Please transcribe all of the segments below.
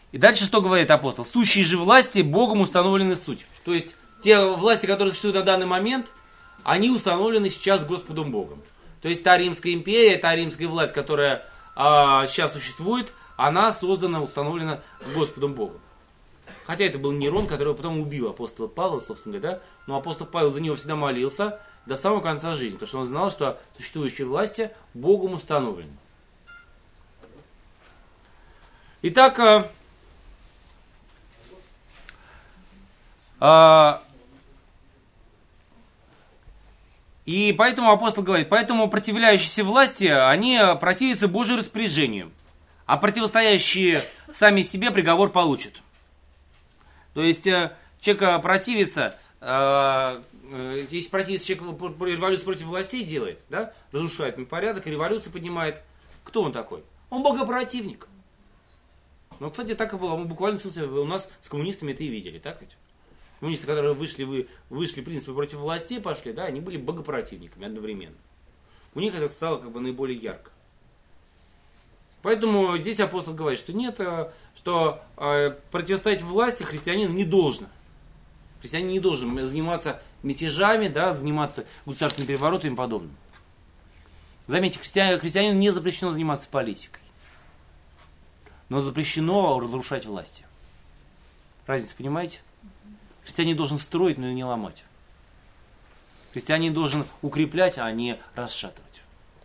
И дальше что говорит апостол? Сущие же власти Богом установлены суть. То есть те власти, которые существуют на данный момент, они установлены сейчас Господом Богом. То есть та Римская империя, та римская власть, которая сейчас существует, она создана, установлена Господом Богом. Хотя это был Нерон, который потом убил апостола Павла, собственно говоря, да? Но апостол Павел за него всегда молился до самого конца жизни, потому что он знал, что существующие власти Богом установлены. Итак, и поэтому апостол говорит, поэтому противляющиеся власти, они противятся Божьему распоряжению, а противостоящие сами себе приговор получат. То есть человек противится, если противится человек революцию против властей делает, да, разрушает порядок, и революцию поднимает, кто он такой? Он богопротивник. Ну, кстати, так и было, мы буквально в смысле, у нас с коммунистами это и видели, так ведь? Коммунисты, которые вышли в принципе, против властей пошли, да, они были богопротивниками одновременно. У них это стало как бы наиболее ярко. Поэтому здесь апостол говорит, что нет, что противостоять власти христианин не должен. Христианин не должен заниматься мятежами, да, заниматься государственным переворотом и тому подобным. Заметьте, христианину не запрещено заниматься политикой. Но запрещено разрушать власти. Разницу понимаете? Христианин должен строить, но не ломать. Христианин должен укреплять, а не расшатывать.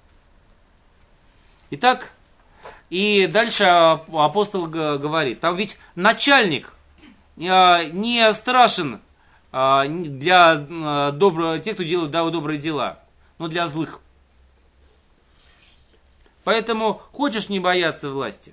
Итак, и дальше апостол говорит, там ведь начальник не страшен для тех, кто делает добрые дела, но для злых. Поэтому хочешь не бояться власти,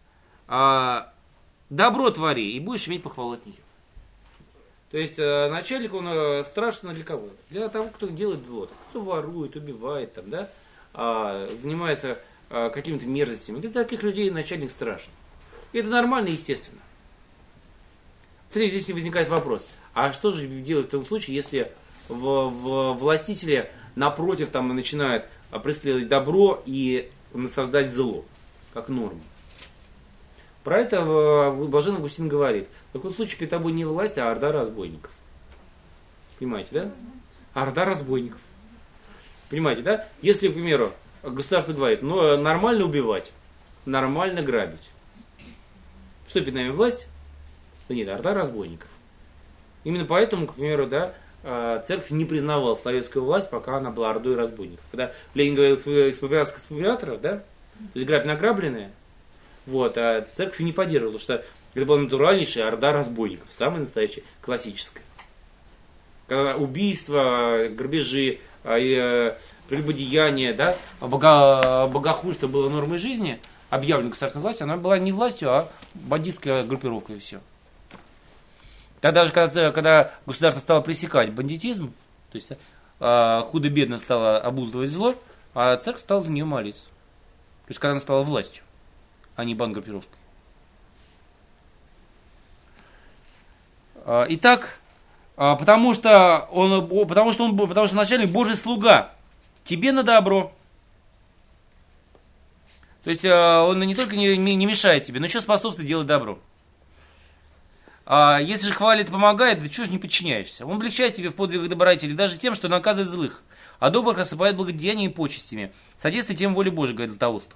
добро твори, и будешь иметь похвалу от нее. То есть начальник, он страшен для кого? Для того, кто делает зло. Кто ворует, убивает, там, да? Занимается какими-то мерзостями. Для таких людей начальник страшен. И это нормально и естественно. Смотрите, здесь возникает вопрос. А что же делать в том случае, если властители напротив там, начинают преследовать добро и насаждать зло, как норму? Про это Блаженный Августин говорит. В таком случае перед тобой не власть, а орда разбойников. Понимаете, да? Орда разбойников. Понимаете, да? Если, к примеру, государство говорит, ну, нормально убивать, нормально грабить. Что перед нами власть? Да нет, орда разбойников. Именно поэтому, к примеру, да, церковь не признавала советскую власть, пока она была ордой разбойников. Когда Ленин говорил экспроприация экспроприаторов, да, то есть грабь награбленное, вот, а церковь не поддерживала, потому что это была натуральнейшая орда разбойников, самая настоящая, классическая. Когда убийства, грабежи, прелюбодеяние, да, богохульство было нормой жизни, объявлена государственной властью, она была не властью, а бандитская группировка и все. Тогда же, когда государство стало пресекать бандитизм, то есть худо-бедно стало обуздывать зло, а церковь стала за нее молиться. То есть когда она стала властью, а не бандгруппировкой. Итак, потому что начальник Божий слуга, тебе на добро. То есть он не только не мешает тебе, но еще способствует делать добро. Если же хвалит и помогает, да чего же не подчиняешься? Он облегчает тебе в подвигах добродетели даже тем, что наказывает злых, а добрых осыпает благодеяниями и почестями. Содействует тем воле Божией, говорит Златоуст.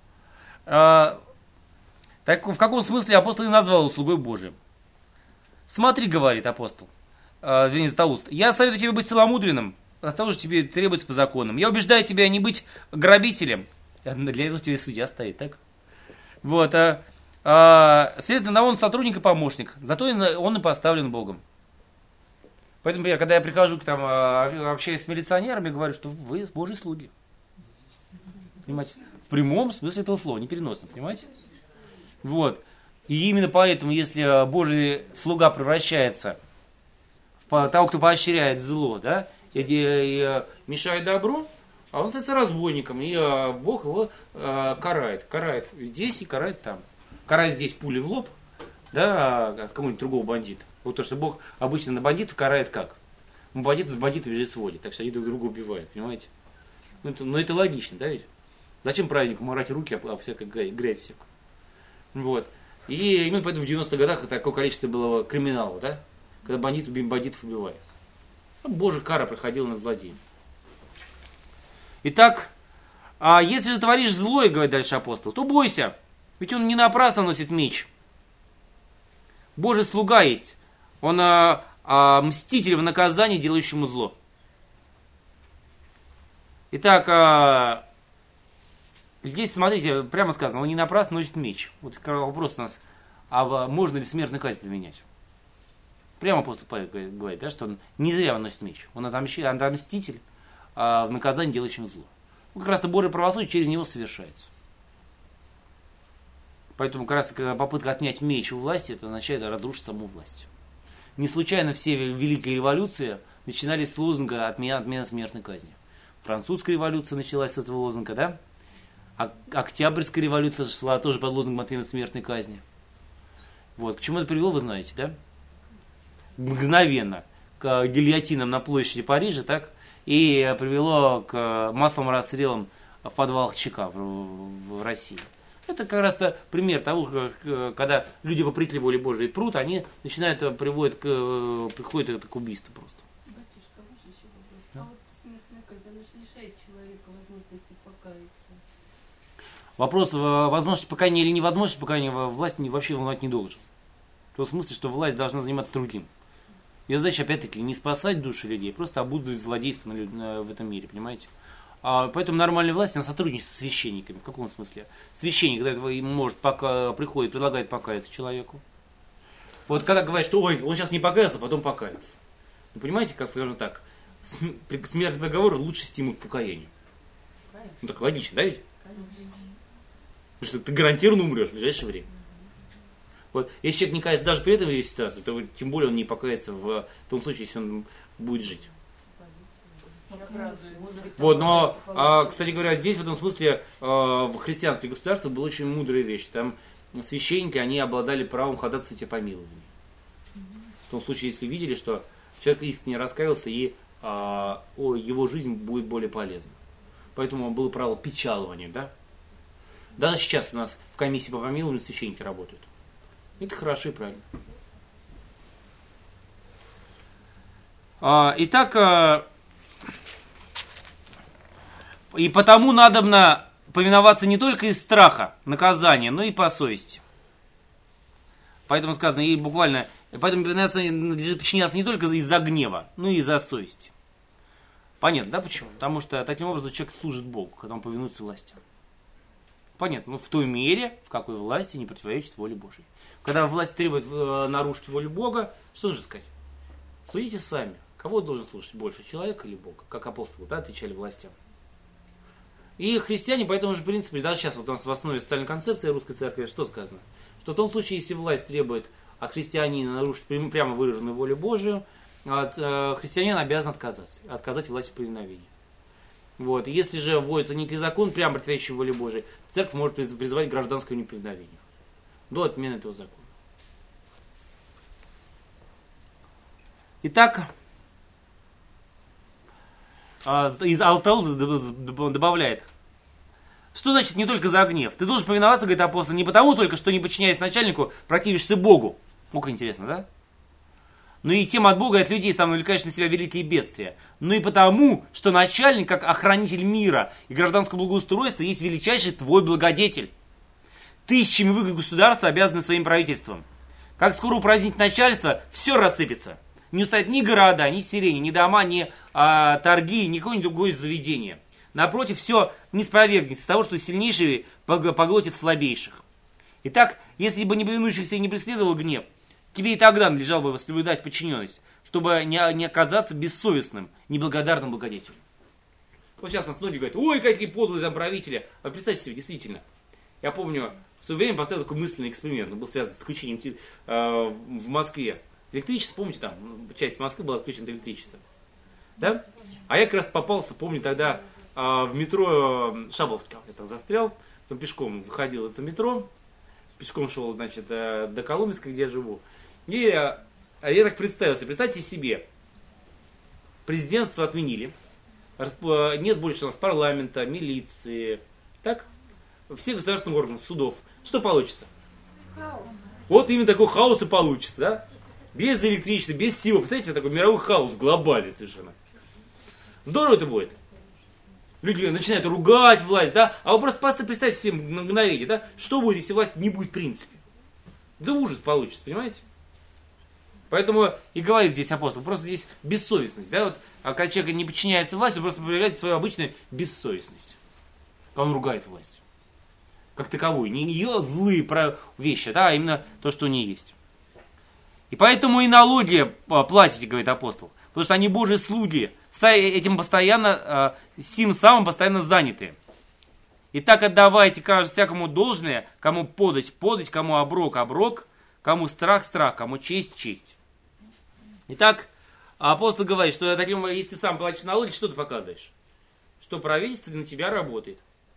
Так в каком смысле апостол и назвал его слугой Божиим? Смотри, говорит апостол, Златоуст, я советую тебе быть целомудренным, а того же тебе требуется по законам. Я убеждаю тебя не быть грабителем. Для этого тебе судья стоит, так? Вот, следовательно, он сотрудник и помощник, зато он и поставлен Богом. Поэтому, например, когда я прихожу, там, общаюсь с милиционерами, говорю, что вы Божьи слуги. Понимаете? В прямом смысле этого слова, не переносно, понимаете? Вот. И именно поэтому, если Божий слуга превращается в того, кто поощряет зло, да, и мешает добру, а он становится разбойником, и Бог его карает. Карает здесь и карает там. Карает здесь пули в лоб, да, кому-нибудь другого бандита. Вот то, что Бог обычно на бандитов карает как? Бандит с бандитами же сводит, так что они друг друга убивают, понимаете? Но это логично, да ведь? Зачем праведнику морать руки об всякой грязь всякую? Вот. И именно поэтому в 90-х годах такое количество было криминала, да? Когда бандитов убивали. Божья кара приходила над злодеем. Итак, если же творишь злое, говорит дальше апостол, то бойся, ведь он не напрасно носит меч. Божий слуга есть, он мститель в наказании, делающему зло. Итак, здесь, смотрите, прямо сказано, он не напрасно носит меч. Вот вопрос у нас, можно ли смертную казнь применять? Прямо апостол Павел говорит, да, что он не зря носит меч. Он отомститель в наказании, делающим зло. Как раз Божье правосудие через него совершается. Поэтому как раз попытка отнять меч у власти, это означает разрушить саму власть. Не случайно все великие революции начинались с лозунга отмена смертной казни. Французская революция началась с этого лозунга, да? Октябрьская революция шла тоже под лозунгом отмены смертной казни. Вот. К чему это привело, вы знаете, да? Мгновенно к гильотинам на площади Парижа, так? И привело к массовым расстрелам в подвалах ЧК в России. Это как раз-то пример того, когда люди вопреки воле Божией прут, они начинают, приходят к убийству просто. Батюшка, можно еще вопрос? Да? А вот смертная казнь, она же лишает человека возможности покаяться. Вопрос возможности покаяния или невозможности покаяния власть вообще волновать не должен. В том смысле, что власть должна заниматься другим. Ее задача, опять-таки, не спасать души людей, просто обуздывать злодейство в этом мире, понимаете? Поэтому нормальная власть, она сотрудничает со священниками. В каком смысле? Священник, когда может, приходит, предлагает покаяться человеку. Вот когда говорят, что ой, он сейчас не покаялся, потом покается. Вы понимаете, как скажем так, смертный приговор лучший стимул к покаянию. Ну так логично, да ведь? Потому что ты гарантированно умрешь в ближайшее время. Вот. Если человек не кается даже при этой ситуации, то тем более он не покается в том случае, если он будет жить. Вот, но, кстати говоря, здесь в этом смысле в христианских государствах была очень мудрая вещь. Там священники, они обладали правом ходатайствовать о помиловании. В том случае, если видели, что человек искренне раскаялся, и его жизнь будет более полезна. Поэтому было право печалования, да? Даже сейчас у нас в комиссии по помилованию священники работают. Это хорошо и правильно. Итак, и потому надобно повиноваться не только из страха наказания, но и по совести. Поэтому сказано, и буквально, поэтому надлежит подчиняться не только из-за гнева, но и из-за совести. Понятно, да, почему? Потому что таким образом человек служит Богу, когда он повинуется власти. Понятно, но в той мере, в какой власти не противоречит воле Божьей. Когда власть требует нарушить волю Бога, что нужно сказать? Судите сами, кого должен слушать больше, человека или Бога? Как апостолы, да, отвечали властям. И христиане по этому же принципу, даже сейчас вот у нас в основе социальной концепции русской церкви, что сказано? Что в том случае, если власть требует от христианина нарушить прямо выраженную волю Божию, от христианина обязан отказать власти в повиновении. Вот. Если же вводится некий закон, прямо противоречащий воле Божией, церковь может призывать гражданское неповиновение до отмены этого закона. Итак, из Алтаула добавляет, что значит не только за гнев? Ты должен повиноваться, говорит апостол, не потому только, что не подчиняясь начальнику, противишься Богу. Ох, интересно, да? Но и тем от Бога и от людей сам навлекаешь на себя великие бедствия. Но и потому, что начальник, как охранитель мира и гражданского благоустройства, есть величайший твой благодетель. Тысячами выгод государства обязаны своим правительством. Как скоро упразднить начальство, все рассыпется. Не устоят ни города, ни селения, ни дома, ни торги, ни какое-нибудь другое заведение. Напротив, все не спровергнется с того, что сильнейший поглотит слабейших. Итак, если бы не повинующихся и не преследовал гнев, тебе и тогда надлежало бы соблюдать подчиненность, чтобы не оказаться бессовестным, неблагодарным благодетелем. Вот сейчас нас многие говорят, ой, какие подлые там правители. А представьте себе, действительно. Я помню, в свое время поставил такой мысленный эксперимент, он был связан с отключением в Москве. Электричество, помните, там часть Москвы была отключена от электричества. Да? А я как раз попался, помню, тогда в метро Шабловка. Я там застрял, там пешком выходил это метро, пешком шел, значит, до Коломенска, где я живу. И я так представился, представьте себе, президентство отменили, нет больше у нас парламента, милиции, так? Всех государственных органов, судов. Что получится? Хаос. Вот именно такой хаос и получится, да? Без электричества, без всего. Представляете, такой мировой хаос, глобальный совершенно. Здорово это будет. Люди начинают ругать власть, да? А вы просто представьте себе на мгновение, да? Что будет, если власти не будет в принципе? Да ужас получится, понимаете? Поэтому и говорит здесь апостол, просто здесь бессовестность, да? Вот, а когда человек не подчиняется власти, он просто проявляет свою обычную бессовестность. Он ругает власть. Как таковую. Не ее злые вещи, да? А именно то, что у нее есть. И поэтому и налоги платите, говорит апостол. Потому что они Божьи слуги. Этим постоянно, сим самым постоянно заняты. Итак, отдавайте всякому должное, кому подать, кому оброк, кому страх, кому честь. Итак, апостол говорит, что таким, если ты сам платишь налоги, что ты показываешь? Что правительство на тебя работает.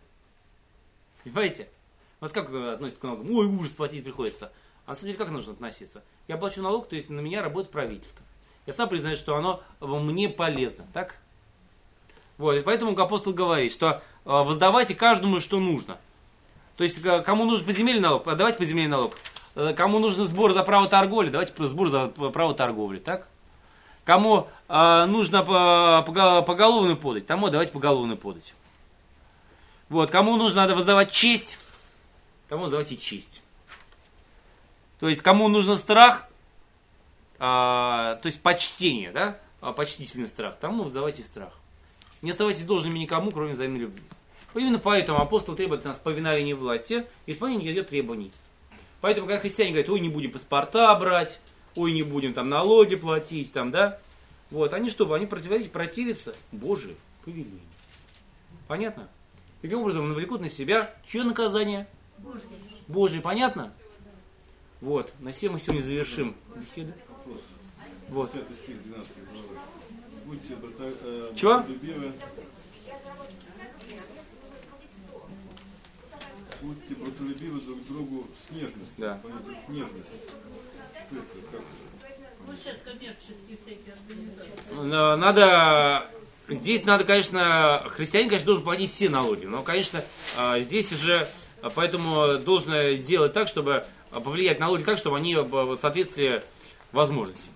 Понимаете? Вот как относится к налогам? Ой, ужас, платить приходится. А на самом деле как нужно относиться? Я плачу налог, то есть на меня работает правительство. Я сам признаю, что оно мне полезно, так? Вот, и поэтому апостол говорит, что воздавайте каждому, что нужно. То есть, кому нужен поземельный налог, давайте поземельный налог. Кому нужен сбор за право торговли, давайте сбор за право торговли, так? Кому нужно поголовную подать, тому давайте поголовную подать. Вот, кому надо воздавать честь, тому воздавайте честь. То есть, кому нужен страх, то есть почтение, да, почтительный страх, тому воздавайте страх. Не оставайтесь должными никому, кроме взаимной любви. Именно поэтому апостол требует от нас повиновения власти, исполнение ее требований. Поэтому, когда христиане говорят, ой, не будем паспорта брать, ой, не будем там налоги платить, там, да, вот, они что, они противятся Божию повелению. Понятно? Таким образом, навлекут на себя чье наказание? Божие, понятно? Вот, на все мы сегодня завершим беседу. Вот. Стих 12 главы. Будьте чего? Будьте братолюбивы друг к другу с нежностью. Да. Нежность. Что это? Как? Ну, сейчас коммерческие всякие организации. Здесь надо, конечно, христианин, конечно, должен платить все налоги. Но, конечно, здесь уже, поэтому должно сделать так, чтобы повлиять налоги так, чтобы они соответствовали возможностям.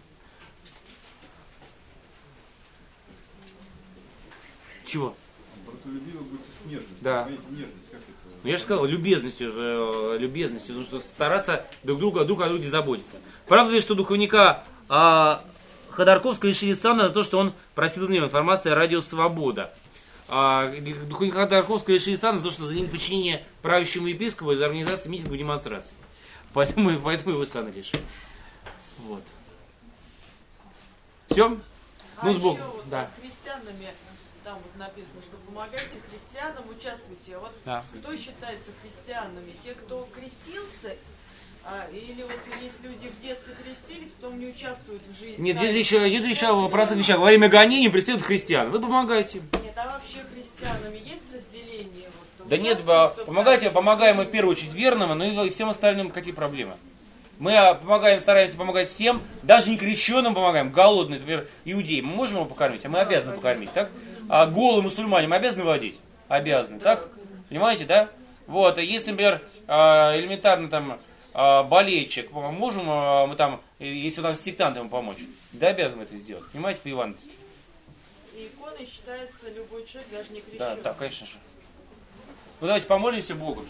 Чего? Братолюбивы будьте с нежностью. Да. Понимаете, нежность, как это? Ну, я же сказал, любезностью, нужно стараться друг о друге заботиться. Правда ли, что духовника Ходорковского лишили сана за то, что он просил из него информации о радио «Свобода»? Духовника Ходорковского лишили сана за то, что за неподчинение правящему епископу из организации митингов и демонстраций. Поэтому его сана лишили. Вот. Все? Ну, с Богом. Вот Да. христианами, там вот написано, что помогайте христианам, участвуйте. Вот Да. кто считается христианами? Те, кто крестился? Или вот есть люди в детстве крестились, потом не участвуют в жизни? Нет, идет речь о простых вещах. Во время гонений преследуют христиан. Вы помогаете. Нет, а вообще христианами есть разделение? Вот, Да нет, участвуют, помогаем мы в первую очередь верным, но и всем остальным какие проблемы? Мы стараемся помогать всем, даже не крещенным помогаем, голодным, например, иудеи. Мы можем его покормить, а мы обязаны покормить, так? А голым мусульмане мы обязаны водить? Обязаны, так? Понимаете, да? Вот, если, например, элементарно там болельщик, можем мы там, если у нас сектант ему помочь? Да, обязаны это сделать, понимаете, по евангельски. И иконой считается любой человек, даже не крещенный. Да, конечно же. Ну давайте помолимся Богу.